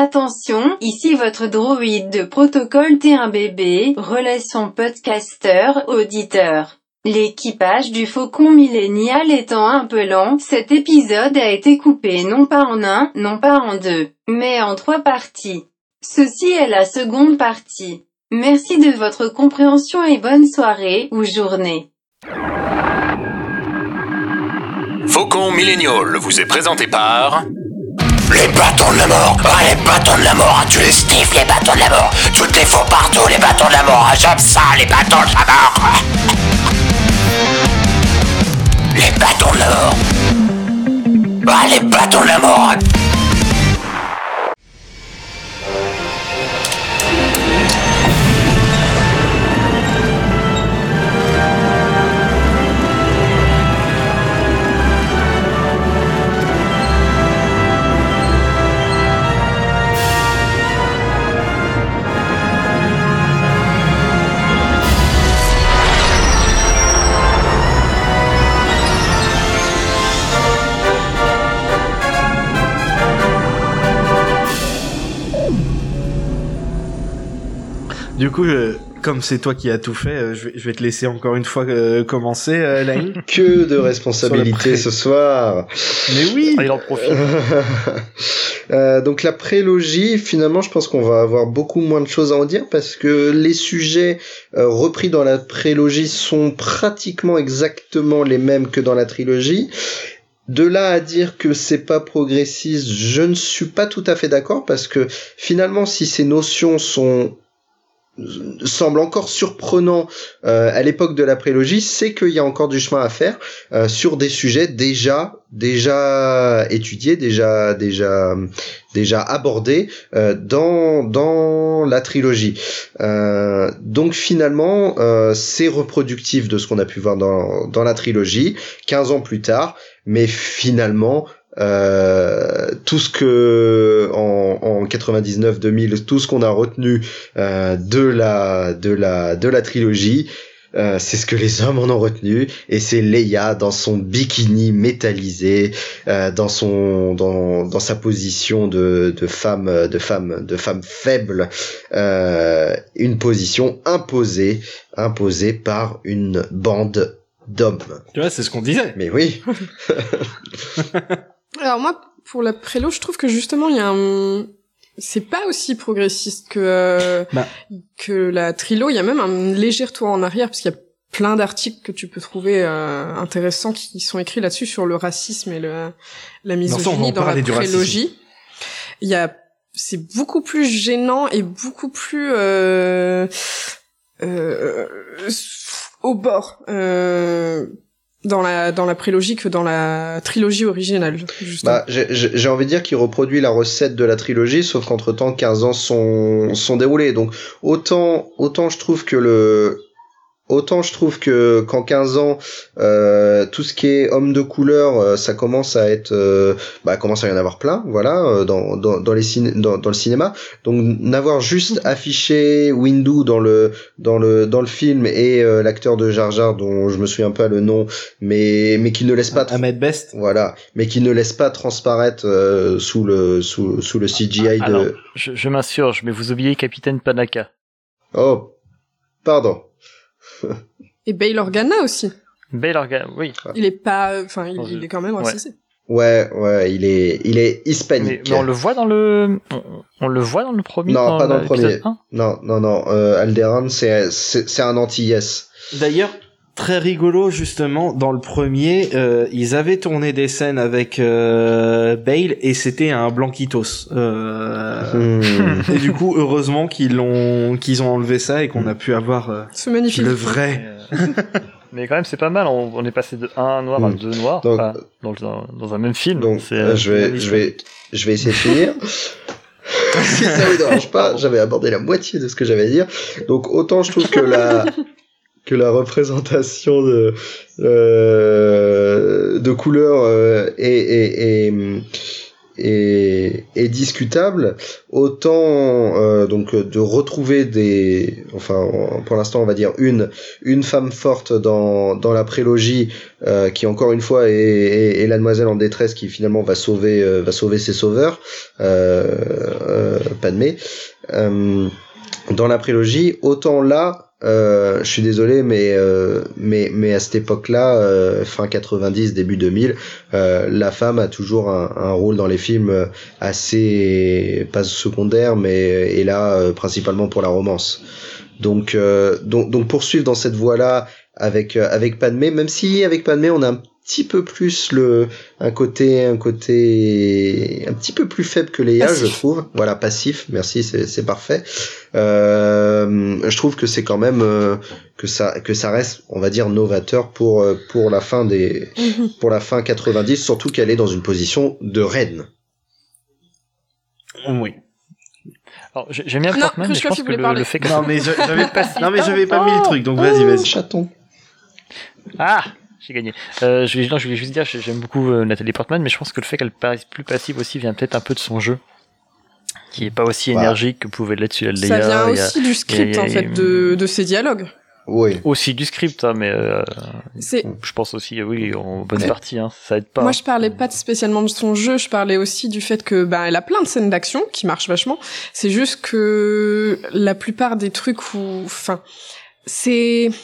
Attention, ici votre droïde de protocole T1BB, relation podcaster-auditeur. L'équipage du Faucon Millénial étant un peu lent, cet épisode a été coupé non pas en un, non pas en deux, mais en 3 parties. Ceci est la seconde partie. Merci de votre compréhension et bonne soirée, ou journée. Faucon Millénial vous est présenté par... Les bâtons de la mort. Les bâtons de la mort. Tu les sniffes, les bâtons de la mort. Tu te les fous partout, les bâtons de la mort. J'aime ça, les bâtons de la mort. Les bâtons de la mort. Les bâtons de la mort. Du coup, comme c'est toi qui as tout fait, je vais te laisser encore une fois commencer, Laïn. Que de responsabilité ce soir. Mais oui. Il en profite. Donc la prélogie, finalement, je pense qu'on va avoir beaucoup moins de choses à en dire parce que les sujets repris dans la prélogie sont pratiquement exactement les mêmes que dans la trilogie. De là à dire que c'est pas progressiste, je ne suis pas tout à fait d'accord parce que finalement, si ces notions semble encore surprenant à l'époque de la prélogie, c'est qu'il y a encore du chemin à faire sur des sujets déjà étudiés, déjà abordés dans la trilogie. Donc finalement, c'est reproductif de ce qu'on a pu voir dans la trilogie 15 ans plus tard, mais finalement tout ce que en 99-2000, tout ce qu'on a retenu de la trilogie, c'est ce que les hommes en ont retenu, et c'est Leia dans son bikini métallisé, dans sa position de femme faible, une position imposée par une bande d'hommes. Tu vois, c'est ce qu'on disait. Mais oui. Alors moi, pour la prélo, je trouve que justement, il y a c'est pas aussi progressiste que la trilo. Il y a même un léger retour en arrière, parce qu'il y a plein d'articles que tu peux trouver intéressants qui sont écrits là-dessus sur le racisme et la misogynie dans la prélogie. C'est beaucoup plus gênant et beaucoup plus au bord dans la prélogie que dans la trilogie originale, justement. J'ai envie de dire qu'il reproduit la recette de la trilogie, sauf qu'entre-temps 15 ans sont déroulés. Donc autant je trouve que qu'en 15 ans tout ce qui est homme de couleur, ça commence à être commence à y en avoir plein, voilà, dans le cinéma. Donc n'avoir juste affiché Windu dans le film et l'acteur de Jar Jar dont je me souviens pas le nom, mais qui ne laisse pas Ahmed Best. Voilà, mais qui ne laisse pas transparaître sous le CGI de... Alors, je m'insurge, mais vous oubliez Capitaine Panaka. Oh, pardon. Et Bail Organa aussi. Bail Organa, oui. Il est pas, il est quand même racisé. Ouais, il est hispanique. Mais on le voit dans le premier. Non, pas dans le premier. 1. Non. Alderaan, c'est un anti-yes. D'ailleurs, très rigolo, justement, dans le premier, ils avaient tourné des scènes avec Bale et c'était un Blanquitos. Et du coup, heureusement qu'ils ont enlevé ça et qu'on a pu avoir le vrai. Mais quand même, c'est pas mal. On est passé de 1 noir à 2 noirs, donc, dans un même film. Donc, je vais essayer de finir. Si ça vous dérange pas, j'avais abordé la moitié de ce que j'avais à dire. Donc, autant je trouve que la représentation de couleurs est discutable, autant donc de retrouver pour l'instant on va dire une femme forte dans la prélogie, qui encore une fois est la demoiselle en détresse qui finalement va sauver ses sauveurs, Padmé. Dans la prélogie, autant là, je suis désolé, mais à cette époque-là, fin 90, début 2000, la femme a toujours un rôle dans les films assez pas secondaire, mais est là principalement pour la romance. Donc poursuivre dans cette voie-là avec Padmé, même si avec Padmé on a un petit peu plus un côté un petit peu plus faible que Leia, je trouve. Voilà, passif. Merci, c'est parfait. Je trouve que c'est quand même que ça reste, on va dire, novateur pour la fin pour la fin 90, surtout qu'elle est dans une position de reine. Oui. Alors, j'aime bien Portman, mais je pense que le fait que... Non, mais j'avais pas mis le truc, donc vas-y. Chaton. Ah, j'ai gagné. Je voulais juste dire, j'aime beaucoup Nathalie Portman, mais je pense que le fait qu'elle paraisse plus passive aussi vient peut-être un peu de son jeu, qui est pas aussi énergique que pouvait l'être celui de Leia. Ça vient aussi du script, en fait, de ses dialogues. Oui. Aussi du script, hein, mais je pense aussi, oui, en bonne partie, hein, ça aide pas. Moi, je parlais pas spécialement de son jeu, je parlais aussi du fait que, elle a plein de scènes d'action qui marchent vachement. C'est juste que la plupart des trucs c'est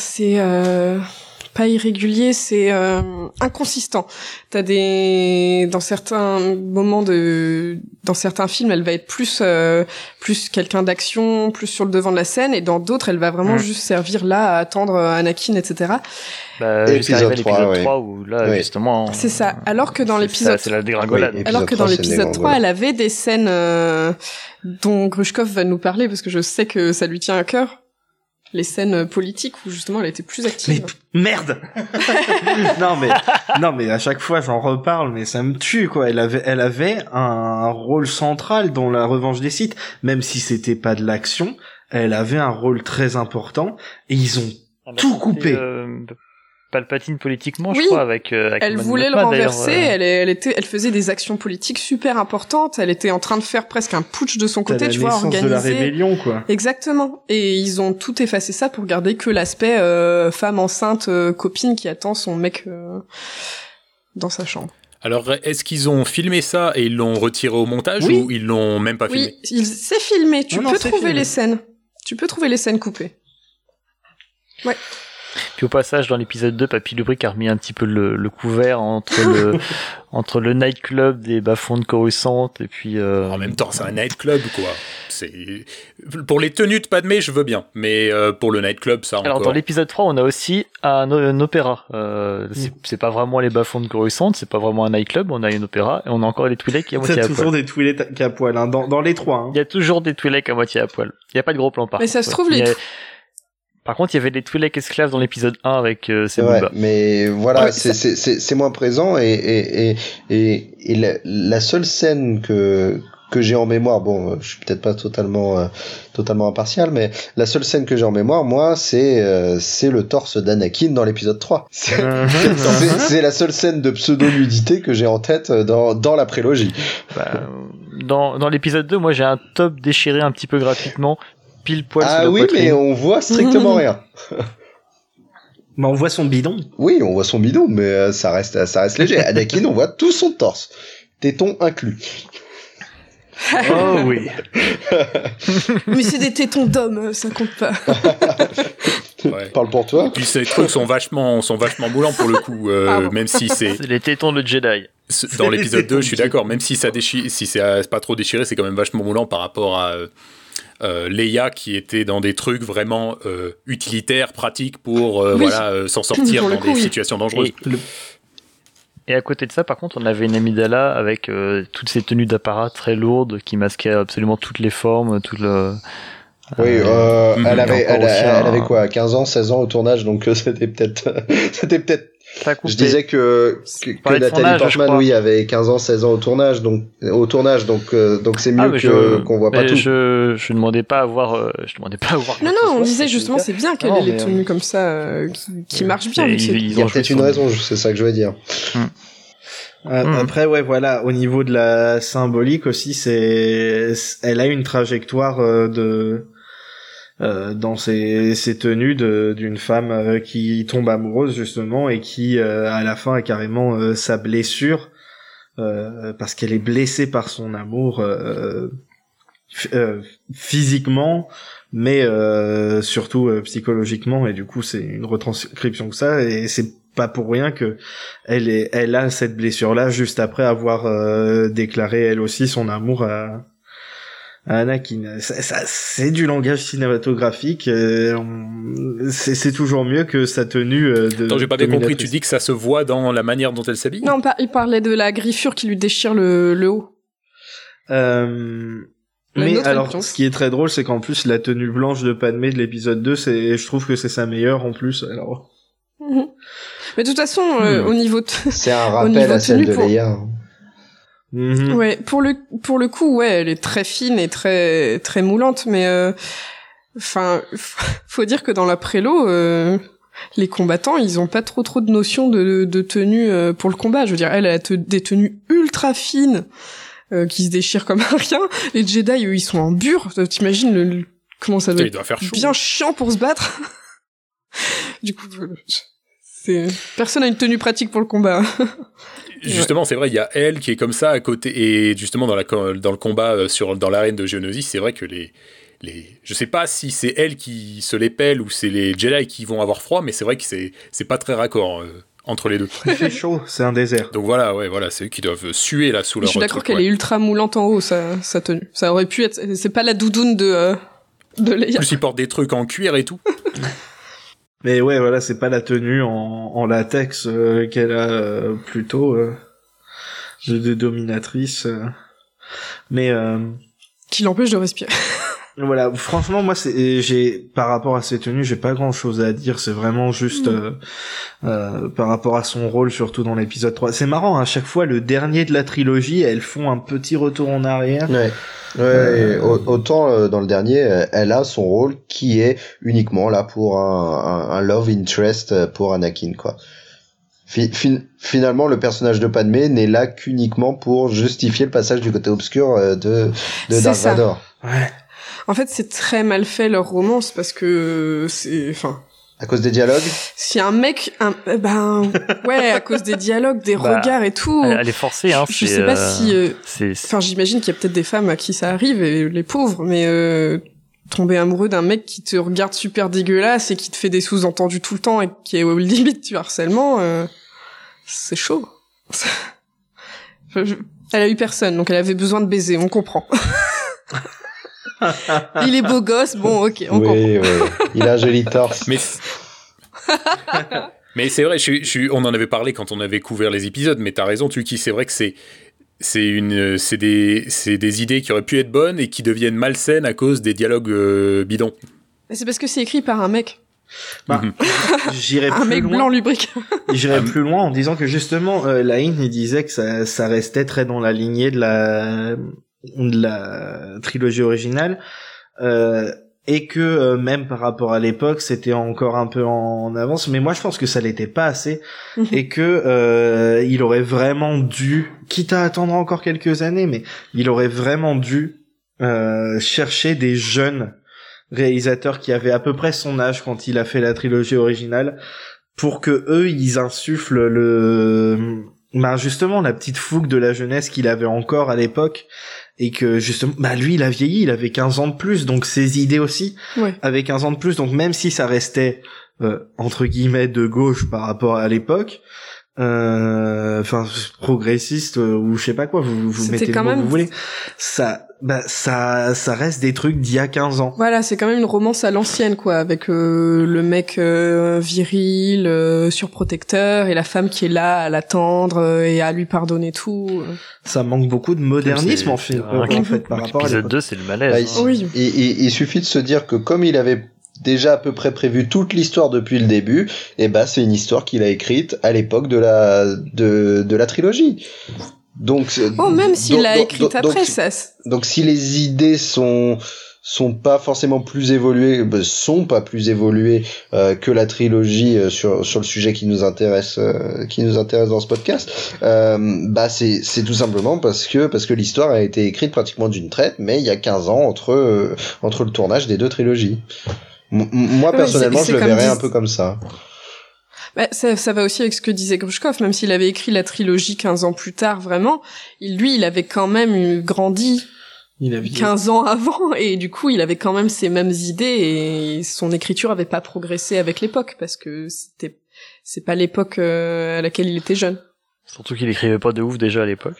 pas irrégulier, c'est inconsistant. T'as dans certains moments dans certains films, elle va être plus quelqu'un d'action, plus sur le devant de la scène, et dans d'autres, elle va vraiment juste servir là à attendre Anakin, etc. Jusqu'à l'épisode 3 où là, justement... C'est ça. Alors que dans l'épisode... C'est la dégringolade. Alors que dans l'épisode 3, elle avait des scènes dont Grushkov va nous parler, parce que je sais que ça lui tient à cœur. Les scènes politiques où justement elle était plus active. Mais merde. non mais à chaque fois j'en reparle, mais ça me tue quoi. Elle avait un rôle central dans la Revanche des Sith, même si c'était pas de l'action. Elle avait un rôle très important et ils ont tout coupé. Palpatine politiquement, je crois, avec elle voulait le renverser, elle faisait des actions politiques super importantes, elle était en train de faire presque un putsch de son côté, tu vois, organiser. De la rébellion, quoi. Exactement. Et ils ont tout effacé ça pour garder que l'aspect femme enceinte, copine qui attend son mec dans sa chambre. Alors, est-ce qu'ils ont filmé ça et ils l'ont retiré au montage ou ils l'ont même pas filmé? Oui, c'est filmé, tu peux trouver les scènes. Tu peux trouver les scènes coupées. Ouais. Puis au passage, dans l'épisode 2, Papy Lubric a remis un petit peu le couvert entre le nightclub des bas-fonds de Coruscant et puis... En même temps, c'est un nightclub, quoi. Pour les tenues de Padmé, je veux bien, mais pour le nightclub, ça encore... Alors, dans l'épisode 3, on a aussi un opéra. C'est pas vraiment les bas-fonds de Coruscant, c'est pas vraiment un nightclub, on a une opéra, et on a encore des Twi'leks à moitié à poil. Il y a toujours des Twi'leks à poil, hein, dans les trois. Hein. Il y a toujours des Twi'leks à moitié à poil. Il y a pas de gros plan par contre. Mais ça se trouve, Par contre, il y avait des Twi'leks esclaves dans l'épisode 1 avec Sebulba. Mais voilà, c'est moins présent et la seule scène que j'ai en mémoire, bon, je suis peut-être pas totalement impartial, mais la seule scène que j'ai en mémoire, moi, c'est le torse d'Anakin dans l'épisode 3. C'est la seule scène de pseudo-nudité que j'ai en tête dans la prélogie. Dans l'épisode 2, moi, j'ai un top déchiré un petit peu gratuitement. Pile poil sous la poitrine. Mais on voit strictement rien. Mais on voit son bidon. Oui, on voit son bidon, mais ça reste léger. Anakin, on voit tout son torse, tétons inclus. Oh oui. Mais c'est des tétons d'homme, ça compte pas. Ouais. Parle pour toi. Puis ces trucs sont vachement moulants pour le coup, même si c'est les tétons de Jedi. Dans l'épisode 2, je suis d'accord, même si ça déchire, si c'est pas trop déchiré, c'est quand même vachement moulant par rapport à Leia qui était dans des trucs vraiment utilitaires, pratiques pour s'en sortir dans des situations dangereuses. Et à côté de ça, par contre, on avait une Amidala avec toutes ces tenues d'apparat très lourdes qui masquaient absolument toutes les formes, tout le... Oui, elle avait quoi, 15 ans, 16 ans au tournage, donc c'était peut-être je disais que Nathalie Portman, oui, avait 15 ans, 16 ans au tournage, donc c'est mieux qu'on voit pas tout. Je demandais pas à voir, Non, on disait justement, c'est bien qu'elle ait les tenues comme ça, qui marchent bien. Il y a peut-être une raison, c'est ça que je veux dire. Après, ouais, voilà, au niveau de la symbolique aussi, elle a une trajectoire dans ses tenues d'une femme qui tombe amoureuse justement et qui à la fin a carrément sa blessure parce qu'elle est blessée par son amour physiquement, mais surtout psychologiquement, et du coup c'est une retranscription que ça, et c'est pas pour rien que elle a cette blessure là juste après avoir déclaré elle aussi son amour à Anakin. C'est du langage cinématographique, c'est toujours mieux que sa tenue de... Attends, j'ai pas bien compris, tu dis que ça se voit dans la manière dont elle s'habille? Non, il parlait de la griffure qui lui déchire le haut. Mais alors, ce qui est très drôle, c'est qu'en plus, la tenue blanche de Padmé de l'épisode 2, je trouve que c'est sa meilleure en plus, alors... Mais de toute façon, au niveau c'est un rappel à celle de Leia. Ouais, pour le coup, ouais, elle est très fine et très très moulante, mais enfin, faut dire que dans la prélo, les combattants, ils ont pas trop de notions de tenue pour le combat. Je veux dire, elle a des tenues ultra fines qui se déchirent comme un rien. Les Jedi, eux, ils sont en bure. T'imagines comment ça doit être bien chiant pour se battre. Du coup, personne a une tenue pratique pour le combat. Justement, c'est vrai, il y a elle qui est comme ça à côté, et justement dans le combat dans l'arène de Geonosis, c'est vrai que je sais pas si c'est elle qui se les pèle ou c'est les Jedi qui vont avoir froid, mais c'est vrai que c'est pas très raccord entre les deux. Il fait chaud, c'est un désert. Donc voilà, c'est eux qui doivent suer là sous leur. Je suis d'accord qu'elle est ultra moulante en haut, sa tenue. Ça aurait pu être, c'est pas la doudoune de Leia. En plus, ils portent des trucs en cuir et tout. Mais ouais, voilà, c'est pas la tenue en latex qu'elle a plutôt de dominatrice. Mais qui l'empêche de respirer. Voilà, franchement, moi, par rapport à ces tenues, j'ai pas grand-chose à dire. C'est vraiment juste par rapport à son rôle, surtout dans l'épisode 3. C'est marrant, à chaque fois, le dernier de la trilogie, elles font un petit retour en arrière. Ouais. Ouais, autant dans le dernier, elle a son rôle qui est uniquement là pour un love interest pour Anakin, quoi. Finalement, le personnage de Padmé n'est là qu'uniquement pour justifier le passage du côté obscur de Darth Vader. Ouais. En fait, c'est très mal fait leur romance parce que à cause des dialogues. Si un mec, ouais, à cause des dialogues, des regards et tout. Elle est forcée, hein. Je sais pas si. J'imagine qu'il y a peut-être des femmes à qui ça arrive, et les pauvres, mais tomber amoureux d'un mec qui te regarde super dégueulasse et qui te fait des sous-entendus tout le temps et qui est aux limites du harcèlement, c'est chaud. Elle a eu personne, donc elle avait besoin de baiser, on comprend. Il est beau gosse, bon, ok, on comprend. Oui, il a un joli torse. Mais c'est vrai, on en avait parlé quand on avait couvert les épisodes, mais t'as raison, Tuki, c'est vrai que c'est des idées qui auraient pu être bonnes et qui deviennent malsaines à cause des dialogues bidons. C'est parce que c'est écrit par un mec. J'irais plus un mec loin. Blanc lubrique. J'irais plus loin en disant que justement, Lain, il disait que ça restait très dans la lignée de la trilogie originale, et que même par rapport à l'époque c'était encore un peu en avance, mais moi je pense que ça l'était pas assez, et que il aurait vraiment dû, quitte à attendre encore quelques années, mais il aurait vraiment dû chercher des jeunes réalisateurs qui avaient à peu près son âge quand il a fait la trilogie originale, pour que eux ils insufflent justement la petite fougue de la jeunesse qu'il avait encore à l'époque, et que justement lui il a vieilli, il avait 15 ans de plus, donc ses idées aussi avaient 15 ans de plus, donc même si ça restait entre guillemets de gauche par rapport à l'époque, progressiste ou je sais pas quoi, vous mettez le mot que vous voulez, ça reste des trucs d'il y a 15 ans. Voilà, c'est quand même une romance à l'ancienne, quoi, avec le mec viril, surprotecteur, et la femme qui est là à l'attendre et à lui pardonner tout. Ça manque beaucoup de modernisme en fait par rapport à l'épisode 2, c'est le malaise. Il suffit de se dire que comme il avait déjà à peu près prévu toute l'histoire depuis le début, et c'est une histoire qu'il a écrite à l'époque de la trilogie. Donc même s'il l'a écrite après, ça. Donc si les idées sont pas forcément plus évoluées, que la trilogie sur le sujet qui nous intéresse dans ce podcast, c'est tout simplement parce que l'histoire a été écrite pratiquement d'une traite, mais il y a 15 ans entre le tournage des deux trilogies. Moi personnellement, je le verrais un peu comme ça. Ça va aussi avec ce que disait Grushkov, même s'il avait écrit la trilogie 15 ans plus tard, vraiment, il avait quand même grandi Il a 15 ans avant, et du coup, il avait quand même ces mêmes idées, et son écriture avait pas progressé avec l'époque, parce que c'est pas l'époque à laquelle il était jeune. Surtout qu'il écrivait pas de ouf déjà à l'époque.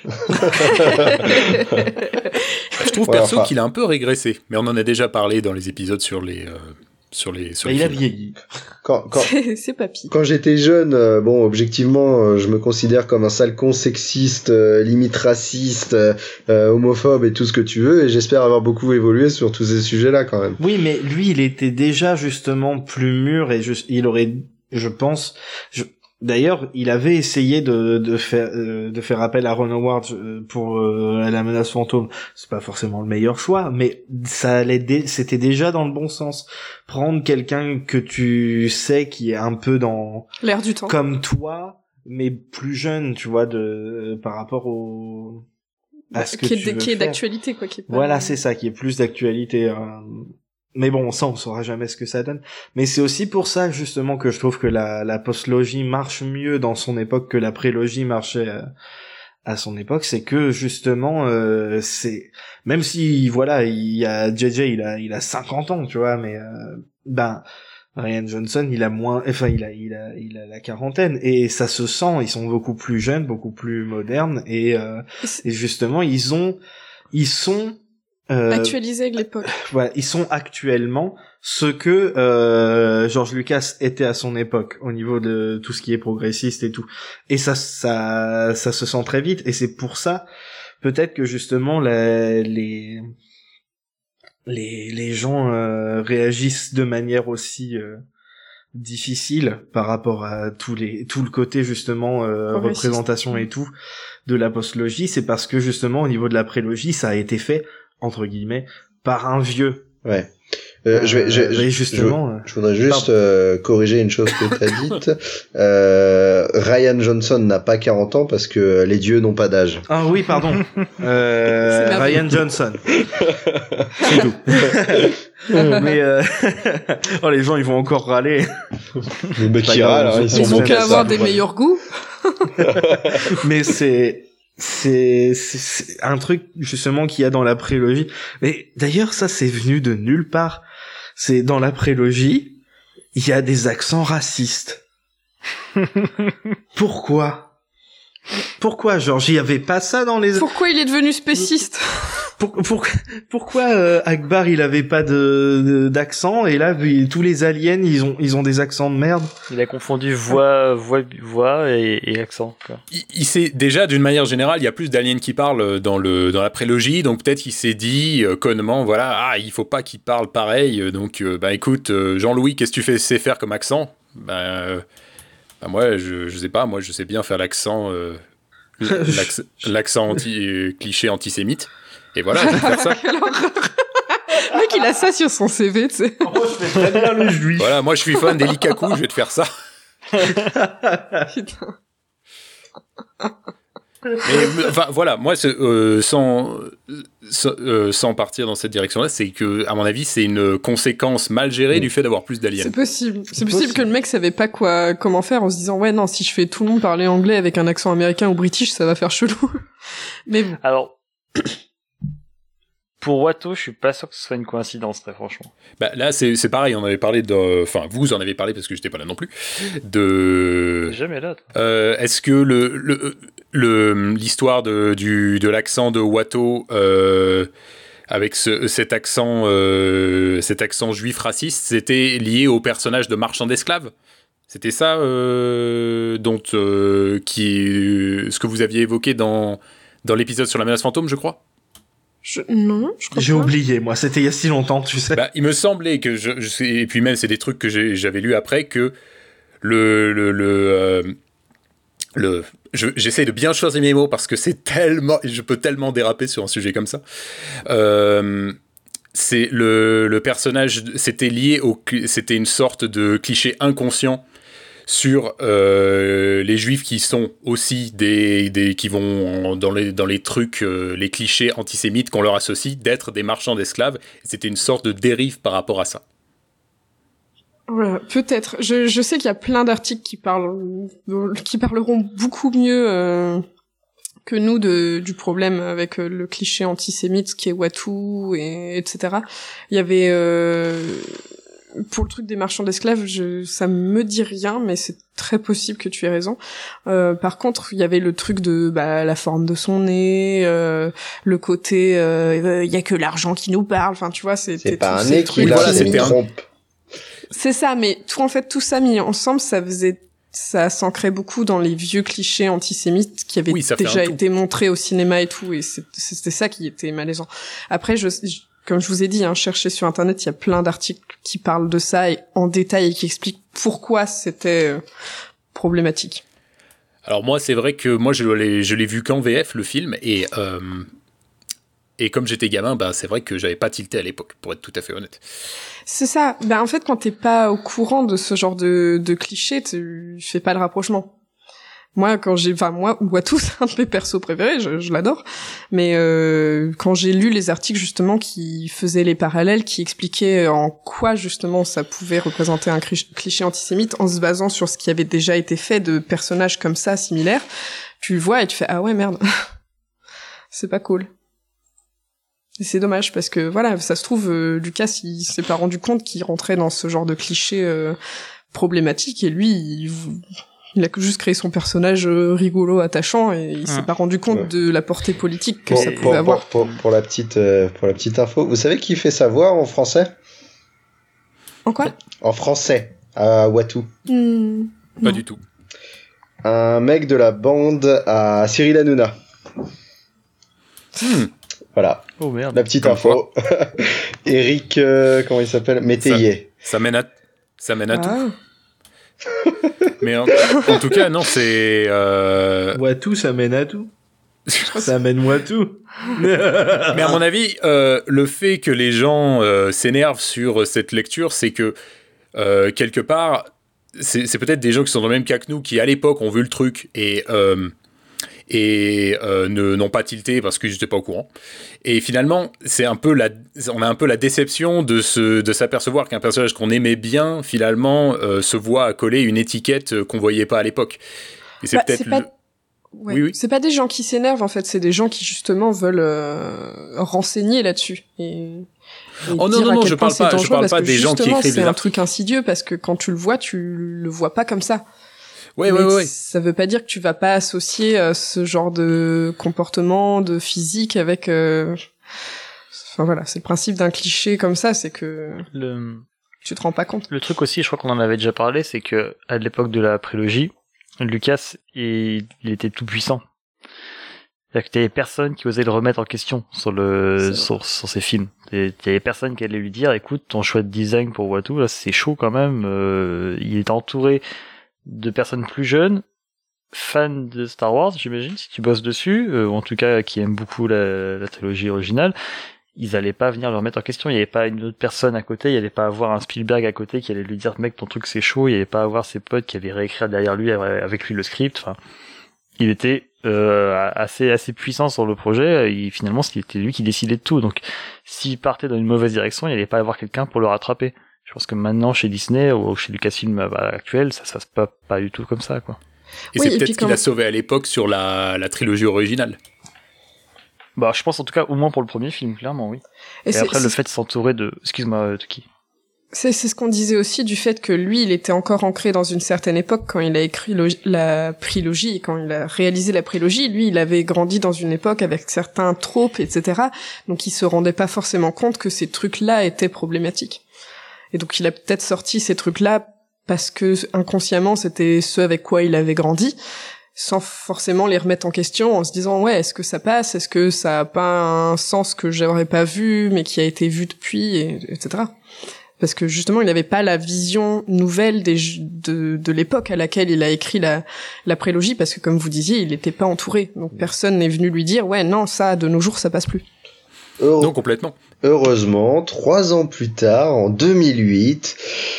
Je trouve perso qu'il a un peu régressé, mais on en a déjà parlé dans les épisodes sur les il a vieilli. C'est papy. Quand j'étais jeune, bon, objectivement, je me considère comme un sale con sexiste, limite raciste, homophobe et tout ce que tu veux, et j'espère avoir beaucoup évolué sur tous ces sujets-là quand même. Oui, mais lui, il était déjà justement plus mûr et il aurait, je pense, d'ailleurs, il avait essayé de faire appel à Ron Howard pour La menace fantôme. C'est pas forcément le meilleur choix, mais c'était déjà dans le bon sens. Prendre quelqu'un que tu sais qui est un peu dans l'air du temps, comme toi, mais plus jeune, tu vois, par rapport à ce que tu veux faire. Qui est d'actualité, quoi. Voilà, c'est ça, qui est plus d'actualité. Mais bon, ça, on saura jamais ce que ça donne. Mais c'est aussi pour ça, justement, que je trouve que la postlogie marche mieux dans son époque que la prélogie marchait à son époque. C'est que, justement, c'est, même si, voilà, il a JJ, 50 ans, tu vois, mais, Ryan Johnson, il a la quarantaine, et ça se sent, ils sont beaucoup plus jeunes, beaucoup plus modernes, et justement, ils sont actualisés avec l'époque. Voilà, ils sont actuellement ce que George Lucas était à son époque au niveau de tout ce qui est progressiste et tout. Et ça se sent très vite, et c'est pour ça peut-être que justement les gens réagissent de manière aussi difficile par rapport à tout le côté justement représentation et tout de la postlogie. C'est parce que justement au niveau de la prélogie, ça a été fait entre guillemets par un vieux. Ouais. Je voudrais juste corriger une chose que t'as dite. Ryan Johnson n'a pas 40 ans parce que les dieux n'ont pas d'âge. Ah oui, pardon. Ryan Johnson. C'est tout. Mais oh, les gens ils vont encore râler. Les mecs qui râlent, ils vont qu'à avoir des meilleurs goûts. Mais c'est un truc justement qu'il y a dans la prélogie. Mais d'ailleurs ça c'est venu de nulle part. C'est dans la prélogie, il y a des accents racistes. Pourquoi Georges, il y avait pas ça dans les... Pourquoi il est devenu spéciste? Pourquoi Akbar il avait pas d'accent, et là tous les aliens ils ont des accents de merde. Il a confondu voix et accent, quoi. Il s'est déjà, d'une manière générale, il y a plus d'aliens qui parlent dans la prélogie, donc peut-être qu'il s'est dit connement, voilà, il faut pas qu'ils parlent pareil, donc écoute, Jean-Louis, qu'est-ce que tu sais faire comme accent? Moi je sais pas, moi je sais bien faire l'accent cliché antisémite. Et voilà, je vais faire ça. Le mec, il a ça sur son CV, tu sais. Moi, je fais très bien le juif. Voilà, moi, je suis fan des Likaku, je vais te faire ça. Putain. Mais, voilà, moi, sans partir dans cette direction-là, c'est que, à mon avis, c'est une conséquence mal gérée du fait d'avoir plus d'aliens. C'est possible. C'est possible que le mec savait pas comment faire en se disant, ouais, non, si je fais tout le monde parler anglais avec un accent américain ou british, ça va faire chelou. Mais bon. Alors, pour Watteau, je suis pas sûr que ce soit une coïncidence, très franchement. Là, c'est pareil, on avait parlé vous en avez parlé parce que j'étais pas là non plus, Jamais là, est-ce que l'histoire de l'accent de Watteau, avec cet accent juif raciste, c'était lié au personnage de marchand d'esclaves? C'était ça, ce que vous aviez évoqué dans l'épisode sur la menace fantôme, je crois? Non, je crois J'ai pas. oublié, moi, c'était il y a si longtemps, tu sais. Il me semblait que et puis même c'est des trucs que j'avais lu après, que j'essaie de bien choisir mes mots parce que je peux tellement déraper sur un sujet comme ça. C'est le personnage, c'était une sorte de cliché inconscient sur les juifs qui sont aussi qui vont dans les trucs, les clichés antisémites qu'on leur associe d'être des marchands d'esclaves. C'était une sorte de dérive par rapport à ça. Voilà, peut-être. Je sais qu'il y a plein d'articles qui parleront beaucoup mieux que nous du problème avec le cliché antisémite qui est Watu etc. Il y avait pour le truc des marchands d'esclaves, ça me dit rien, mais c'est très possible que tu aies raison. Par contre, il y avait le truc de la forme de son nez, le côté il y a que l'argent qui nous parle. Enfin, tu vois, c'est pas un nez qui trompe. C'est ça, mais tout ça mis ensemble, ça s'ancrait beaucoup dans les vieux clichés antisémites qui avaient déjà été montrés au cinéma et tout, et c'était ça qui était malaisant. Après, comme je vous ai dit, cherchez sur internet, il y a plein d'articles qui parlent de ça et en détail et qui expliquent pourquoi c'était problématique. Alors moi, c'est vrai que moi je l'ai vu qu'en VF le film et comme j'étais gamin, c'est vrai que j'avais pas tilté à l'époque, pour être tout à fait honnête. C'est ça. En fait, quand t'es pas au courant de ce genre de clichés, tu fais pas le rapprochement. Moi, Watu, c'est un de mes persos préférés, je l'adore. Mais quand j'ai lu les articles justement qui faisaient les parallèles, qui expliquaient en quoi justement ça pouvait représenter un cliché antisémite en se basant sur ce qui avait déjà été fait de personnages comme ça, similaires, tu le vois et tu fais « Ah ouais, merde, c'est pas cool ». Et c'est dommage parce que ça se trouve, Lucas, il s'est pas rendu compte qu'il rentrait dans ce genre de cliché problématique et lui, il a juste créé son personnage rigolo, attachant, et il s'est pas rendu compte de la portée politique que ça pouvait avoir. Pour la petite info, vous savez qui fait sa voix en français ? En quoi ? En français, à Watu. Pas du tout. Un mec de la bande à Cyril Hanouna. Voilà. Oh merde. La petite info. Eric, comment il s'appelle ? Métayer. Ça mène à tout. Mais en tout cas, non, c'est... Watu, ça mène à tout. Ça mène Watu. Mais à mon avis, le fait que les gens s'énervent sur cette lecture, c'est que, quelque part, c'est peut-être des gens qui sont dans le même cas que nous, qui à l'époque ont vu le truc et n'ont pas tilté parce qu'ils n'étaient pas au courant. Et finalement, on a un peu la déception de s'apercevoir qu'un personnage qu'on aimait bien, finalement, se voit accoler une étiquette qu'on voyait pas à l'époque. Et c'est peut-être... Oui. C'est pas des gens qui s'énervent, en fait, c'est des gens qui, justement, veulent renseigner là-dessus. Non, je parle pas des gens qui écrivent c'est un truc insidieux, parce que quand tu le vois, tu le vois pas comme ça. Ouais. Ça veut pas dire que tu vas pas associer ce genre de comportement, de physique avec... Enfin voilà, c'est le principe d'un cliché comme ça, c'est que tu te rends pas compte. Le truc aussi, je crois qu'on en avait déjà parlé, c'est que à l'époque de la prélogie, Lucas, il était tout puissant. C'est-à-dire qu'il y avait personne qui osait le remettre en question sur ses films. Il y avait personne qui allait lui dire, écoute, ton choix de design pour Watu, là, c'est chaud quand même. Il est entouré de personnes plus jeunes, fans de Star Wars, j'imagine, si tu bosses dessus, ou en tout cas qui aiment beaucoup la trilogie originale. Ils allaient pas venir le remettre en question, il y avait pas une autre personne à côté, il y allait pas avoir un Spielberg à côté qui allait lui dire mec ton truc c'est chaud, il y allait pas avoir ses potes qui allaient réécrire derrière lui avec lui le script. Enfin, il était assez puissant sur le projet et finalement c'était lui qui décidait de tout. Donc s'il partait dans une mauvaise direction, il allait pas avoir quelqu'un pour le rattraper. Je pense que maintenant chez Disney ou chez Lucasfilm actuel, ça se passe pas du tout comme ça quoi. Et c'est peut-être ce qu'il a sauvé à l'époque sur la trilogie originale. Bah, je pense en tout cas au moins pour le premier film, clairement, oui. Et après le fait de s'entourer de... Excuse-moi, Tuki. C'est ce qu'on disait aussi du fait que lui, il était encore ancré dans une certaine époque quand il a écrit la prélogie et quand il a réalisé la prélogie. Lui, il avait grandi dans une époque avec certains tropes, etc. Donc il se rendait pas forcément compte que ces trucs-là étaient problématiques. Et donc il a peut-être sorti ces trucs-là parce que inconsciemment c'était ce avec quoi il avait grandi, sans forcément les remettre en question en se disant ouais, est-ce que ça passe, est-ce que ça a pas un sens que j'aurais pas vu mais qui a été vu depuis, etc. Parce que justement il n'avait pas la vision nouvelle de l'époque à laquelle il a écrit la prélogie, parce que comme vous disiez il n'était pas entouré, donc personne n'est venu lui dire ouais non ça de nos jours ça passe plus. Non, complètement. Heureusement, 3 ans plus tard, en 2008,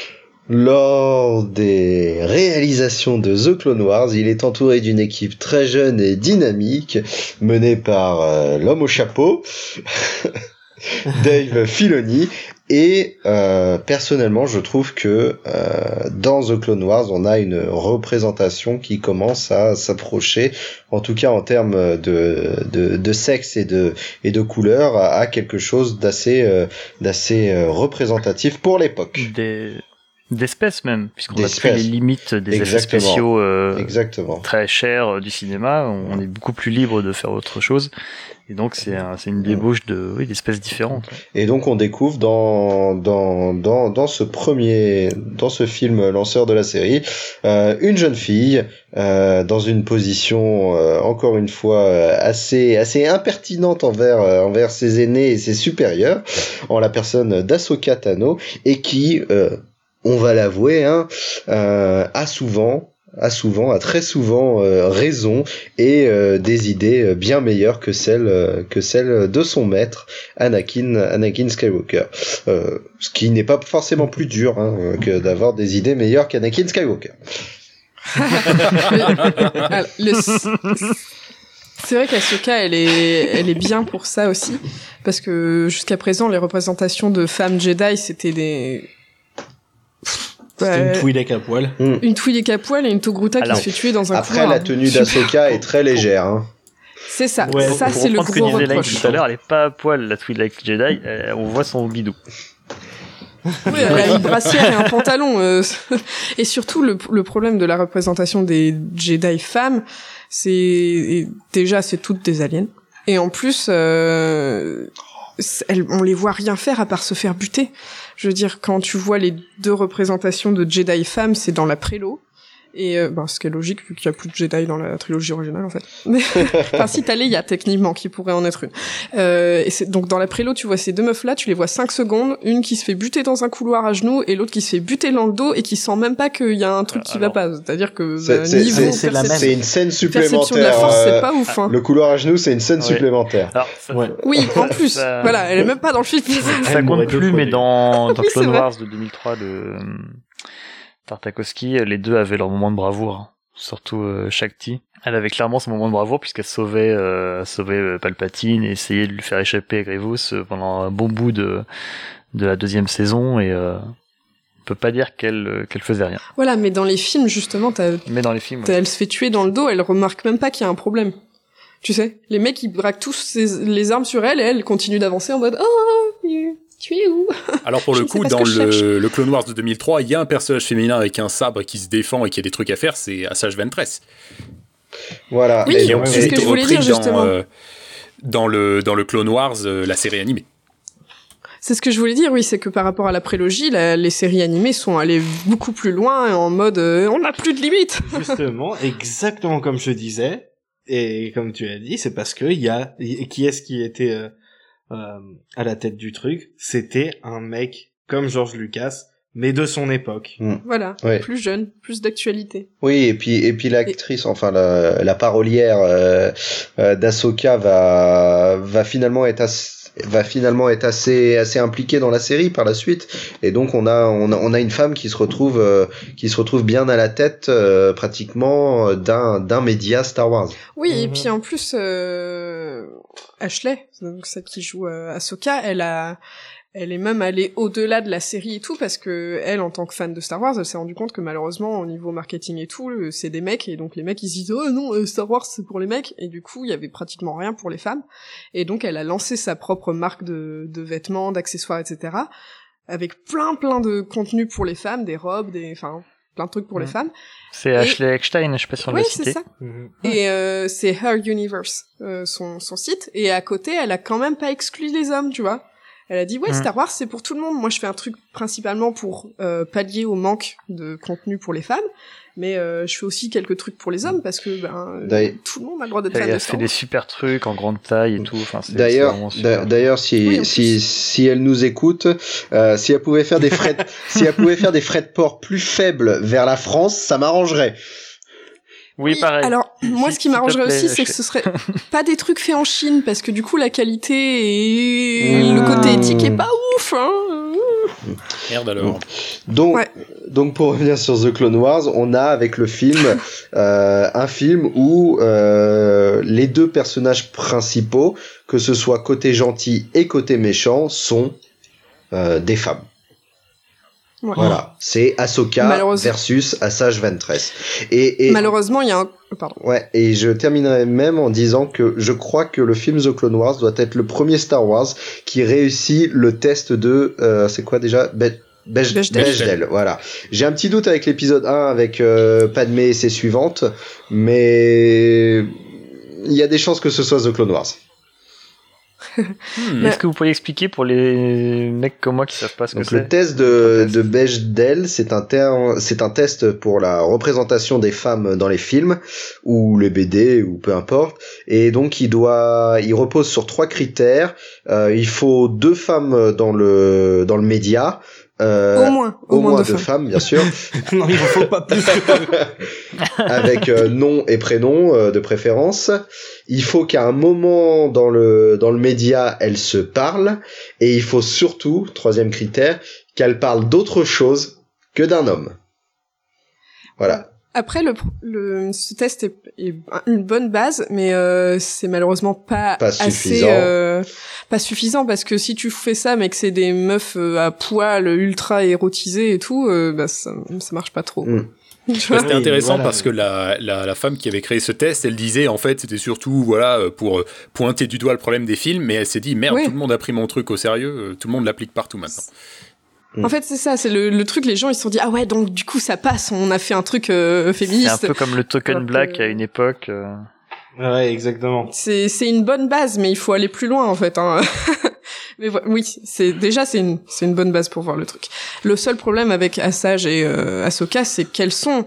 lors des réalisations de The Clone Wars, il est entouré d'une équipe très jeune et dynamique, menée par l'homme au chapeau, Dave Filoni. Et personnellement, je trouve que dans The Clone Wars, on a une représentation qui commence à s'approcher, en tout cas en termes de sexe et de couleur, à quelque chose d'assez représentatif pour l'époque. D'espèces même, puisqu'on a pris les limites des effets spéciaux très chers du cinéma, on est beaucoup plus libre de faire autre chose. Et donc c'est une débauche d'espèces différentes. Et donc on découvre dans ce film lanceur de la série une jeune fille dans une position encore une fois assez impertinente envers ses aînés et ses supérieurs, en la personne d'Ahsoka Tano, et qui on va l'avouer, a très souvent raison et des idées bien meilleures que celles de son maître Anakin Skywalker. Ce qui n'est pas forcément plus dur que d'avoir des idées meilleures qu'Anakin Skywalker. C'est vrai qu'Ahsoka, elle est bien pour ça aussi, parce que jusqu'à présent, les représentations de femmes Jedi, c'était une Twi'lek à poil. Une Twi'lek à poil et une Togruta qui se fait tuer dans un couloir. Après, la tenue d'Ahsoka est très légère. C'est ça. Ouais. Ça, c'est le gros reproche. Tout à l'heure, elle est pas à poil, la Twi'lek Jedi. On voit son bidou. Oui, elle a une brassière et un pantalon. Et surtout, le problème de la représentation des Jedi femmes, c'est toutes des aliens. Et en plus, on les voit rien faire à part se faire buter. Je veux dire, quand tu vois les deux représentations de Jedi femmes, c'est dans la prélo. Et ce qui est logique, vu qu'il y a plus de Jedi dans la trilogie originale, en fait. Enfin, si t'as Leia, techniquement, qui pourrait en être une. Et donc, dans la prélo, tu vois ces deux meufs-là, tu les vois 5 secondes, une qui se fait buter dans un couloir à genoux, et l'autre qui se fait buter dans le dos, et qui sent même pas qu'il y a un truc qui va pas. C'est-à-dire que, c'est une scène supplémentaire. Perception de la force, c'est pas ouf, hein. Le couloir à genoux, c'est une scène supplémentaire. Alors, oui, en plus. Voilà, elle est même pas dans le film. Ça compte plus, mais dans Clone Wars de 2003 de Tartakovsky, les deux avaient leur moment de bravoure, surtout Shakti. Elle avait clairement son moment de bravoure puisqu'elle sauvait Palpatine et essayait de lui faire échapper à Grievous pendant un bon bout de la deuxième saison, et on peut pas dire qu'elle faisait rien. Voilà, mais dans les films justement, elle se fait tuer dans le dos, elle remarque même pas qu'il y a un problème. Tu sais, les mecs ils braquent tous les armes sur elle et elle continue d'avancer en mode tu es où? Alors pour le coup, dans le Clone Wars de 2003, il y a un personnage féminin avec un sabre qui se défend et qui a des trucs à faire, c'est Asajj Ventress. Voilà. Oui, c'est ce que je voulais dire justement. Dans le Clone Wars, la série animée. C'est ce que je voulais dire, oui, c'est que par rapport à la prélogie, les séries animées sont allées beaucoup plus loin en mode on n'a plus de limites. Justement, exactement comme je disais, et comme tu as dit, c'est parce que qui était à la tête du truc, c'était un mec comme George Lucas, mais de son époque. Voilà, plus jeune, plus d'actualité. Oui, et puis l'actrice, enfin la parolière d'Ahsoka va finalement être assez impliquée dans la série par la suite, et donc on a une femme qui se retrouve bien à la tête pratiquement d'un média Star Wars. Oui, et puis en plus Ashley, donc celle qui joue Ahsoka, elle est même allée au-delà de la série et tout, parce que elle, en tant que fan de Star Wars, elle s'est rendue compte que malheureusement, au niveau marketing et tout, c'est des mecs, et donc les mecs, ils se disent « Oh non, Star Wars, c'est pour les mecs », et du coup, il y avait pratiquement rien pour les femmes, et donc elle a lancé sa propre marque de vêtements, d'accessoires, etc., avec plein de contenu pour les femmes, des robes, plein de trucs pour les femmes. C'est Ashley Eckstein, je sais pas si on l'a cité. Oui, c'est ça. Et c'est Her Universe, son site, et à côté, elle a quand même pas exclu les hommes, tu vois. Elle a dit Star Wars c'est pour tout le monde. Moi je fais un truc principalement pour pallier au manque de contenu pour les femmes, mais je fais aussi quelques trucs pour les hommes parce que tout le monde a le droit d'être fan de Star Wars. Elle fait des super trucs en grande taille et tout. Enfin, d'ailleurs si elle nous écoute, si elle pouvait faire des frais de port plus faibles vers la France, ça m'arrangerait. Oui, pareil. Alors, moi, ce qui m'arrangerait aussi, c'est que ce serait pas des trucs faits en Chine, parce que du coup, la qualité et le côté éthique est pas ouf, hein. Merde alors. Donc, Donc pour revenir sur The Clone Wars, on a avec le film un film où les deux personnages principaux, que ce soit côté gentil et côté méchant, sont des femmes. Ouais. Voilà, c'est Ahsoka versus Asajj Ventress. Et malheureusement, il y a un... Pardon. Ouais, et je terminerai même en disant que je crois que le film The Clone Wars doit être le premier Star Wars qui réussit le test de... c'est quoi déjà Bechdel, voilà. J'ai un petit doute avec l'épisode 1 avec Padmé et ses suivantes, mais il y a des chances que ce soit The Clone Wars. Est-ce que vous pourriez expliquer pour les mecs comme moi qui savent pas ce que c'est? Le test de Bechdel, c'est un test pour la représentation des femmes dans les films ou les BD ou peu importe. Et donc il repose sur 3 critères. Il faut 2 femmes dans le média. Au moins 2 femmes, bien sûr. Non, il ne faut pas plus. Avec nom et prénom de préférence. Il faut qu'à un moment dans le média, elles se parlent. Et il faut surtout, 3e critère, qu'elles parlent d'autre chose que d'un homme. Voilà. Après, ce test est une bonne base, mais c'est malheureusement pas suffisant. Pas suffisant, parce que si tu fais ça, mais que c'est des meufs à poil ultra érotisées et tout, ça marche pas trop. C'était intéressant parce que la femme qui avait créé ce test, elle disait en fait c'était surtout pour pointer du doigt le problème des films, mais elle s'est dit merde, tout le monde a pris mon truc au sérieux, tout le monde l'applique partout maintenant. En fait, c'est ça, c'est le truc, les gens ils se sont dit ah ouais, donc du coup ça passe, on a fait un truc féministe. C'est un peu comme le token black à une époque. Ouais, exactement. C'est une bonne base, mais il faut aller plus loin en fait. Hein. Mais oui, c'est une bonne base pour voir le truc. Le seul problème avec Asajj et Ahsoka, c'est qu'elles sont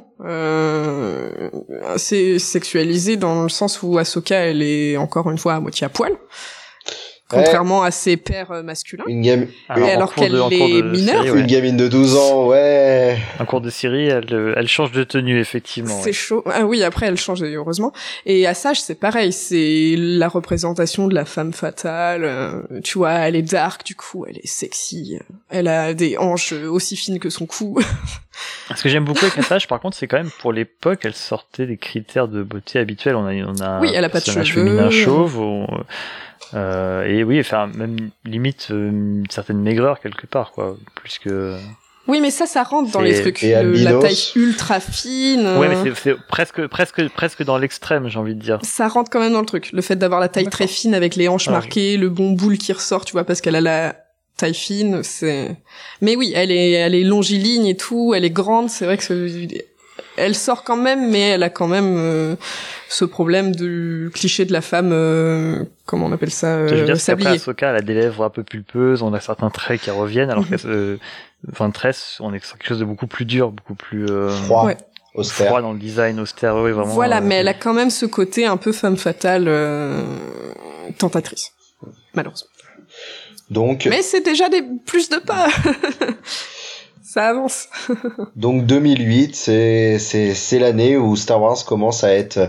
assez sexualisées dans le sens où Ahsoka, elle est encore une fois à moitié à poil. Contrairement à ses pères masculins. Alors qu'elle est mineure. Une gamine de 12 ans, ouais. En cours de série, elle change de tenue, effectivement. C'est chaud. Ah oui, après, elle change, heureusement. Et Asajj, c'est pareil. C'est la représentation de la femme fatale. Tu vois, elle est dark, du coup, elle est sexy. Elle a des hanches aussi fines que son cou. Ce que j'aime beaucoup avec Asajj, par contre, c'est quand même, pour l'époque, elle sortait des critères de beauté habituels. On a oui, elle a pas de cheveux. Féminin chauve, et oui, enfin, même limite une certaine maigreur quelque part, quoi, plus que. Oui, mais ça rentre dans les trucs. La taille ultra fine. Ouais, mais c'est presque dans l'extrême, j'ai envie de dire. Ça rentre quand même dans le truc. Le fait d'avoir la taille très fine avec les hanches marquées, le bon boule qui ressort, tu vois, parce qu'elle a la taille fine, c'est. Mais oui, elle est longiligne et tout, elle est grande, c'est vrai que elle sort quand même, mais elle a quand même ce problème du cliché de la femme, comment on appelle ça, je veux dire, sablier. Après, Ahsoka, elle a des lèvres un peu pulpeuses, on a certains traits qui reviennent, alors que Ventress, on est sur quelque chose de beaucoup plus dur, beaucoup plus froid, austère. Froid dans le design, austère, oui, vraiment. Voilà, mais elle a quand même ce côté un peu femme fatale, tentatrice, malheureusement. Donc. Mais c'est déjà plus de pas. Ça avance. Donc 2008, c'est l'année où Star Wars commence à être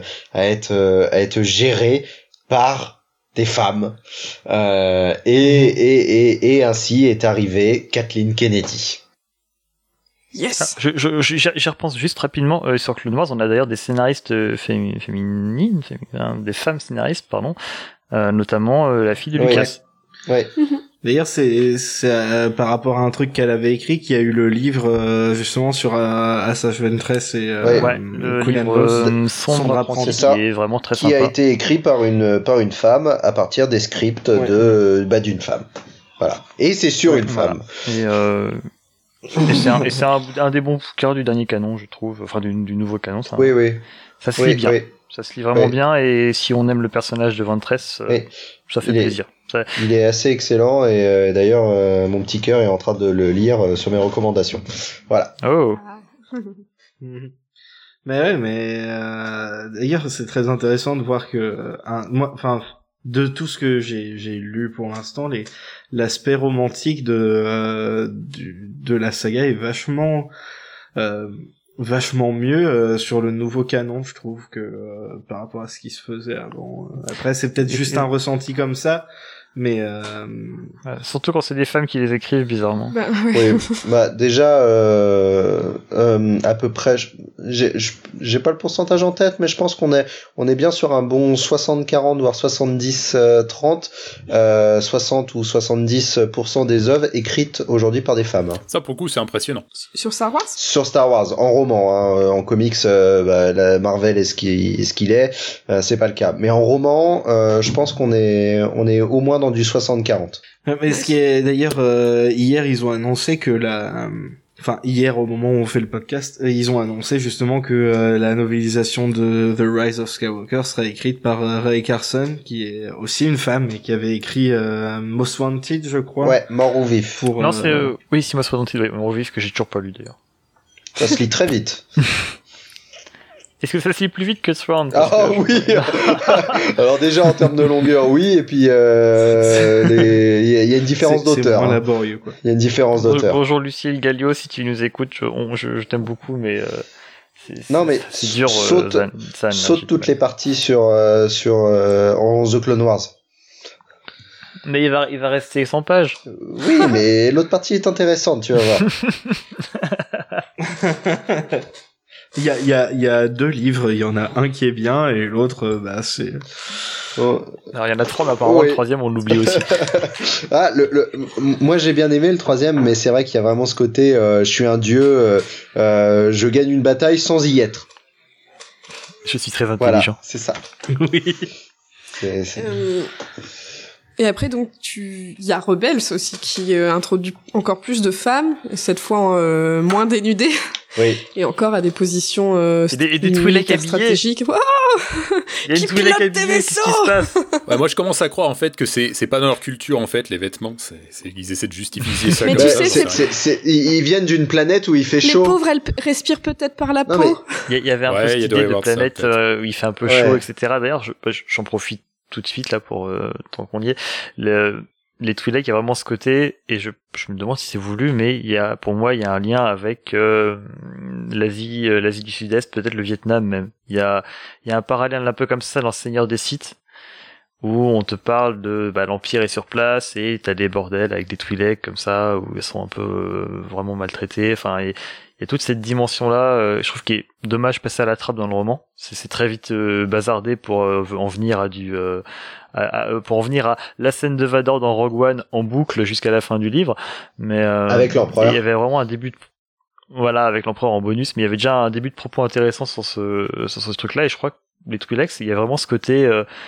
géré par des femmes, et ainsi est arrivée Kathleen Kennedy. Yes. J'y repense juste rapidement sur Clone Wars. On a d'ailleurs des scénaristes féminines, des femmes scénaristes, pardon, notamment la fille de Lucas. Ouais. D'ailleurs, c'est par rapport à un truc qu'elle avait écrit qu'il y a eu le livre justement sur Asajj Ventress et le livre Sombre Apprenti, qui est vraiment très sympa. Qui a été écrit par une femme à partir des scripts d'une femme. Voilà. Et c'est sur une femme. Et c'est un des bons bouquins du dernier canon, je trouve, enfin du nouveau canon. Ça, oui. Ça se lit bien. Oui. Ça se lit vraiment bien, et si on aime le personnage de Ventress, ça fait plaisir. Il est assez excellent, et d'ailleurs mon petit cœur est en train de le lire sur mes recommandations. Voilà. Oh. Mais d'ailleurs c'est très intéressant de voir que de tout ce que j'ai lu pour l'instant, l'aspect romantique de la saga est vachement mieux sur le nouveau canon, je trouve, que par rapport à ce qui se faisait avant. Après, c'est peut-être juste un ressenti comme ça, Mais surtout quand c'est des femmes qui les écrivent bizarrement. Bah, ouais. Oui, bah déjà à peu près, j'ai pas le pourcentage en tête, mais je pense qu'on est bien sur un bon 60-40 voire 70-30, 60 ou 70% des œuvres écrites aujourd'hui par des femmes. Ça pour le coup c'est impressionnant. Sur Star Wars ? Sur Star Wars, en roman, hein, en comics, la Marvel est ce qu'il est, c'est pas le cas. Mais en roman, je pense qu'on est au moins dans du 60-40. Mais ce qui est d'ailleurs hier ils ont annoncé que hier au moment où on fait le podcast, ils ont annoncé justement que la novélisation de The Rise of Skywalker serait écrite par Ray Carson, qui est aussi une femme et qui avait écrit Most Wanted, je crois. Ouais, Mort ou Vif. Non, c'est oui, si Most Wanted, Mort ou Vif, que j'ai toujours pas lu d'ailleurs. Ça se lit très vite. Est-ce que ça se lit plus vite que Thrawn ? Ah oui. Alors déjà en termes de longueur, oui, et puis il y a une différence d'auteur. C'est moins laborieux, quoi. Il y a une différence d'auteur. Bonjour Lucille Gallio, si tu nous écoutes, je t'aime beaucoup, mais non mais c'est dur. Saute toutes les parties sur en The Clone Wars. Mais il va rester 100 pages. Oui, mais l'autre partie est intéressante, tu vas voir. Il y a 2 livres, il y en a un qui est bien et l'autre, c'est... Oh. Alors il y en a 3, mais apparemment oui. Le 3e on l'oublie aussi. Ah, moi j'ai bien aimé le 3e, mais c'est vrai qu'il y a vraiment ce côté, je suis un dieu, je gagne une bataille sans y être. Je suis très intelligent. Voilà, c'est ça. Oui. Et après, donc, il y a Rebels aussi qui introduit encore plus de femmes, et cette fois moins dénudées. Oui. Et encore à des positions et des Twi'lek stratégiques. Oh il y a une Twi'lek habillée, qu'est-ce qui se passe ? Ouais, moi je commence à croire en fait que c'est pas dans leur culture en fait les vêtements, ils essaient de justifier ça. Mais comme tu ça, sais, ils viennent d'une planète où il fait chaud. Les pauvres, elles respirent peut-être par la peau. Il y avait un peu cette idée de planète où il fait un peu chaud, etc. D'ailleurs, j'en profite tout de suite là pour tant qu'on y est. Les Twi'lek, il y a vraiment ce côté, et je me demande si c'est voulu, mais pour moi il y a un lien avec l'Asie du Sud-Est, peut-être le Vietnam même. Il y a un parallèle un peu comme ça dans Seigneur des Sith, où on te parle de l'Empire est sur place et t'as des bordels avec des Twi'lek comme ça où ils sont un peu vraiment maltraités. Enfin, il y a toute cette dimension là. Je trouve qu'il est dommage passer à la trappe dans le roman. C'est très vite bazardé pour en venir à la scène de Vador dans Rogue One en boucle jusqu'à la fin du livre. Mais avec l'empereur. Il y avait vraiment un début de avec l'empereur en bonus, mais il y avait déjà un début de propos intéressant sur ce truc-là. Et je crois que les Twi'lek, il y a vraiment ce côté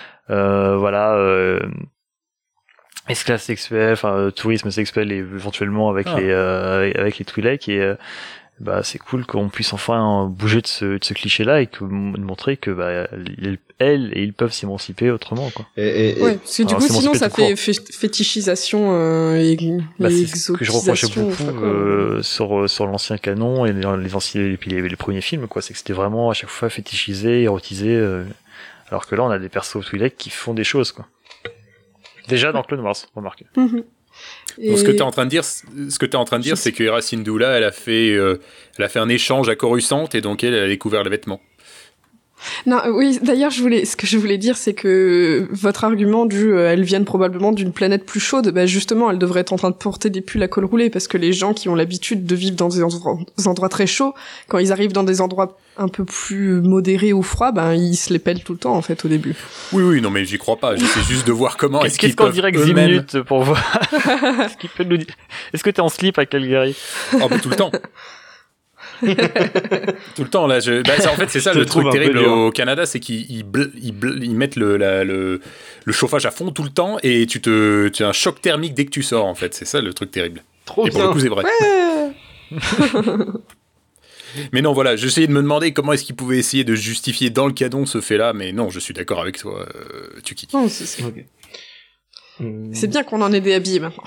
esclave sexuel, tourisme sexuel et éventuellement avec les Twi'lek, et c'est cool qu'on puisse enfin bouger de ce cliché-là et de montrer que elles et ils peuvent s'émanciper autrement, quoi. Ouais, parce que du coup sinon ça fait fétichisation et c'est ce que je reprochais beaucoup sur l'ancien canon et les premiers films, quoi. C'est que c'était vraiment à chaque fois fétichisé, érotisé, alors que là on a des persos Twi'lek qui font des choses, quoi. Déjà dans Clone Wars, remarquez. Mm-hmm. Donc, ce que tu es en train de dire, c'est que Hera Syndulla, elle a fait un échange à Coruscant et donc elle a découvert les vêtements. Non, oui, d'ailleurs, ce que je voulais dire, c'est que votre argument elles viennent probablement d'une planète plus chaude, justement, elles devraient être en train de porter des pulls à col roulé, parce que les gens qui ont l'habitude de vivre dans des endroits très chauds, quand ils arrivent dans des endroits un peu plus modérés ou froids, ils se les pèlent tout le temps, en fait, au début. Oui, non, mais j'y crois pas, j'essaie juste de voir comment qu'est-ce qu'on dirait que 10 minutes pour voir ce qu'il peut nous dire. Est-ce que t'es en slip à Calgary? Oh, tout le temps. Tout le temps là, en fait c'est ça le truc terrible au Canada, c'est qu'ils mettent le chauffage à fond tout le temps et tu as un choc thermique dès que tu sors, en fait, c'est ça le truc terrible. Trop et bien. Pour le coup c'est vrai. Ouais. Mais non, voilà, j'essayais de me demander comment est-ce qu'ils pouvaient essayer de justifier dans le canon ce fait-là, mais non, je suis d'accord avec toi, Tuki. Non, c'est bien qu'on en ait des habillés maintenant.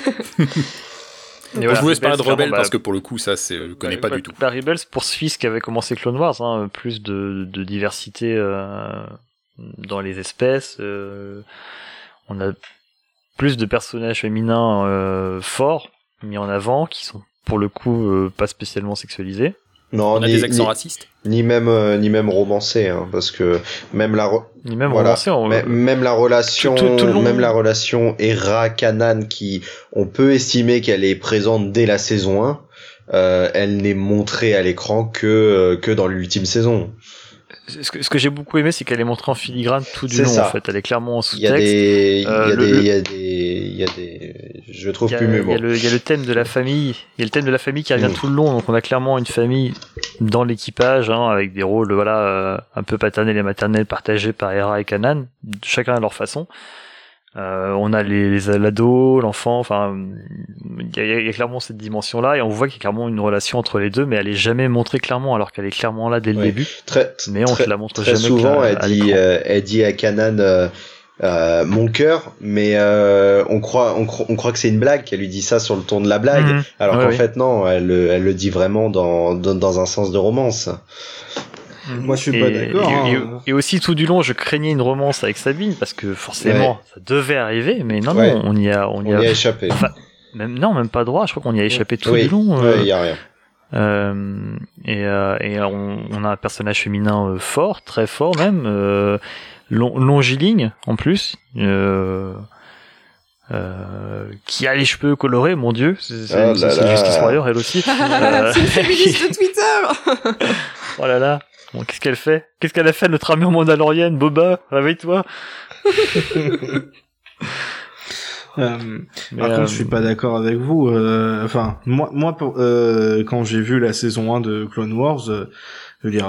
Je vous laisse parler de Rebels parce que pour le coup ça je connais pas du tout. Rebels poursuit ce qu'avait commencé Clone Wars, plus de diversité dans les espèces, on a plus de personnages féminins forts mis en avant qui sont pour le coup pas spécialement sexualisés. Non, on a des accents racistes. Ni même romancé, hein, parce que même ni même romancé, même la relation, tout le long. même la relation Hera-Kanan qui, on peut estimer qu'elle est présente dès la saison 1, elle n'est montrée à l'écran que dans l'ultime saison. Ce que j'ai beaucoup aimé, c'est qu'elle est montrée en filigrane tout du long, en fait. Elle est clairement en sous-texte. Il y a des, je trouve plus mes mots. Il y a le thème de la famille. Il y a le thème de la famille qui revient tout le long. Donc, on a clairement une famille dans l'équipage, hein, avec des rôles, un peu paternels et maternels partagés par Hera et Kanan, chacun à leur façon. On a l'ado, l'enfant, enfin, il y a clairement cette dimension-là, et on voit qu'il y a clairement une relation entre les deux, mais elle est jamais montrée clairement, alors qu'elle est clairement là dès le début. Mais on te la montre jamais. Très souvent, elle dit à Kanan, mon cœur, mais on croit que c'est une blague, qu'elle lui dit ça sur le ton de la blague, alors qu'en fait non, elle le dit vraiment dans un sens de romance. Moi, je suis pas d'accord. Et aussi, tout du long, je craignais une romance avec Sabine, parce que forcément, ça devait arriver, mais non, on y a échappé. Enfin, même pas droit, je crois qu'on y a échappé tout du long. Il y a rien. Et on a un personnage féminin fort, très fort même, longiligne, en plus, qui a les cheveux colorés, mon dieu, c'est Justice Warrior, elle aussi. C'est une féministe de Twitter. Oh là là. Bon, qu'est-ce qu'elle fait? Qu'est-ce qu'elle a fait, notre armure mandalorienne? Boba, réveille-toi. Par contre, je suis pas d'accord avec vous. Enfin, moi, quand j'ai vu la saison 1 de Clone Wars, je veux dire,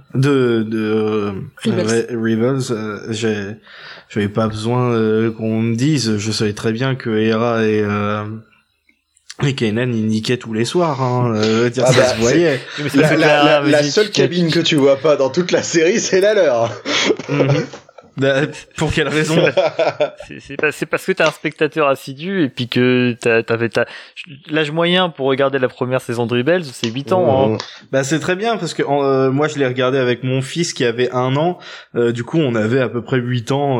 Rebels, j'avais pas besoin qu'on me dise. Je savais très bien que Hera et Kanan, il niquait tous les soirs, hein. Ça se voyait. La seule cabine que tu vois pas dans toute la série, c'est la leur. Pour quelle raison? C'est parce que t'es un spectateur assidu et puis que t'avais l'âge moyen pour regarder la première saison de Rebels, c'est 8 ans. Hein. Bah c'est très bien parce que moi je l'ai regardé avec mon fils qui avait 1 an. Du coup on avait à peu près 8 ans.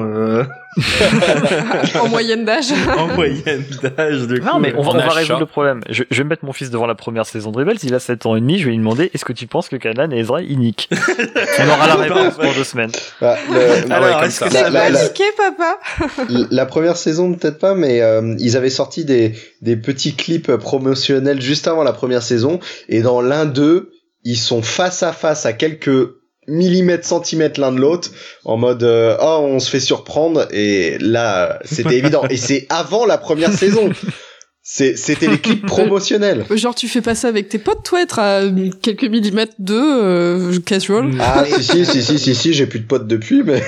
En moyenne d'âge. En moyenne d'âge. Non mais on va résoudre le problème. Je vais mettre mon fils devant la première saison de Rebels. Il a 7 ans et demi. Je vais lui demander est-ce que tu penses que Kanan et Ezra ils niquent? On aura la réponse pour 2 semaines. Alors est-ce que ça va niquer, papa? La première saison peut-être pas, mais ils avaient sorti des petits clips promotionnels juste avant la première saison, et dans l'un d'eux ils sont face à face à quelques millimètres, centimètres l'un de l'autre, en mode on se fait surprendre, et là c'était évident, et c'est avant la première saison. C'était les clips promotionnels. Genre tu fais pas ça avec tes potes, toi, être à quelques millimètres de casual. Ah si, j'ai plus de potes depuis, mais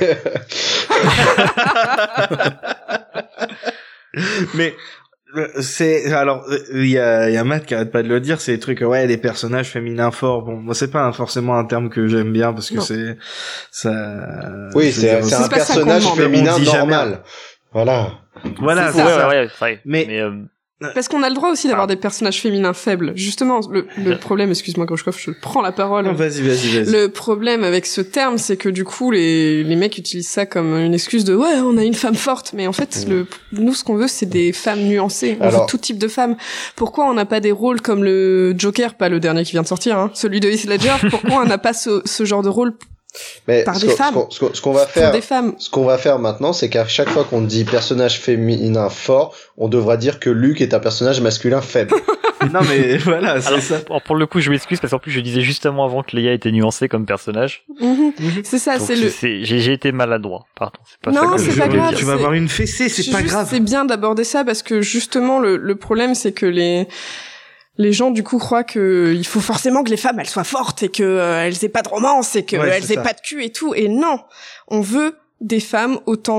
mais c'est alors il y a Matt qui arrête pas de le dire, c'est des trucs des personnages féminins forts. Bon, moi c'est pas forcément un terme que j'aime bien parce que c'est ça. Oui, c'est un personnage féminin normal. Voilà, c'est ça. Ouais, mais parce qu'on a le droit aussi d'avoir des personnages féminins faibles. Justement, le problème, excuse-moi Grushkov, je prends la parole. Non, vas-y. Le problème avec ce terme, c'est que du coup, les mecs utilisent ça comme une excuse de on a une femme forte, mais en fait, nous, ce qu'on veut, c'est des femmes nuancées. On veut tout type de femmes. Pourquoi on n'a pas des rôles comme le Joker, pas le dernier qui vient de sortir, hein, celui de Heath Ledger? Pourquoi on n'a pas ce genre de rôle? Mais par des femmes. Ce qu'on va faire maintenant, c'est qu'à chaque fois qu'on dit personnage féminin fort, on devra dire que Luke est un personnage masculin faible. Non mais voilà, c'est ça. Pour le coup, je m'excuse parce qu'en plus je disais justement avant que Leia était nuancée comme personnage. C'est ça, donc c'est j'ai été maladroit. Pardon, c'est pas non, ça que c'est pas grave. Tu vas avoir une fessée, c'est pas grave. C'est bien d'aborder ça parce que justement le problème, c'est que les gens du coup croient que il faut forcément que les femmes elles soient fortes et que elles aient pas de romance et que elles aient pas de cul et tout, et non, on veut des femmes autant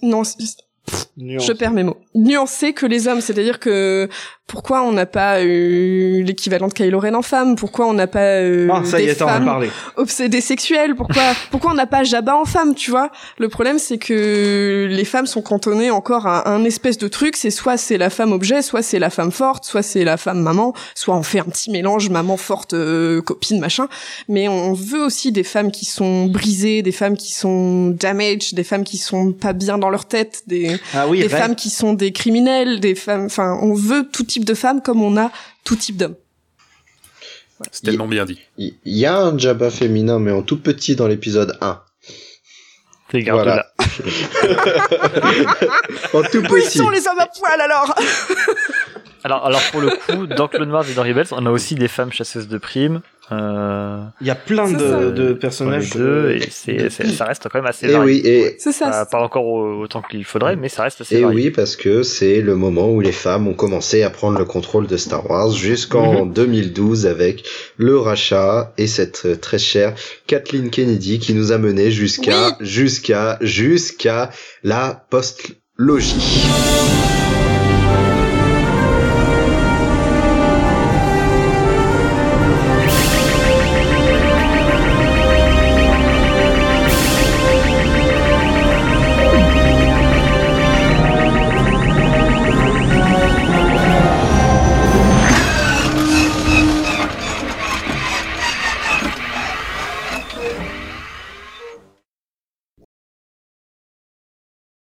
je perds mes mots. Nuancées que les hommes, c'est-à-dire que pourquoi on n'a pas eu l'équivalent de Kylo Ren en femme? Pourquoi on n'a pas des femmes obsédées sexuelles? Pourquoi on n'a pas Jabba en femme, tu vois? Le problème, c'est que les femmes sont cantonnées encore à un espèce de truc, soit c'est la femme objet, soit c'est la femme forte, soit c'est la femme maman, soit on fait un petit mélange maman forte, copine, machin. Mais on veut aussi des femmes qui sont brisées, des femmes qui sont damaged, des femmes qui sont pas bien dans leur tête, des femmes qui sont des criminels, des femmes, enfin, on veut tout type de femmes comme on a tout type d'hommes. C'est tellement bien dit. Il y a un Jabba féminin, mais en tout petit dans l'épisode 1. T'es garde là. En tout petit. Où ils sont les hommes à poil alors? Alors pour le coup, dans Clone Wars et dans Rebels, on a aussi des femmes chasseuses de primes. Il y a plein de personnages. Et ça reste quand même assez et varié. Oui, et c'est ça. Pas encore autant qu'il faudrait, mais ça reste assez et varié. Oui, parce que c'est le moment où les femmes ont commencé à prendre le contrôle de Star Wars jusqu'en 2012 avec le rachat et cette très chère Kathleen Kennedy qui nous a mené jusqu'à la post-logie.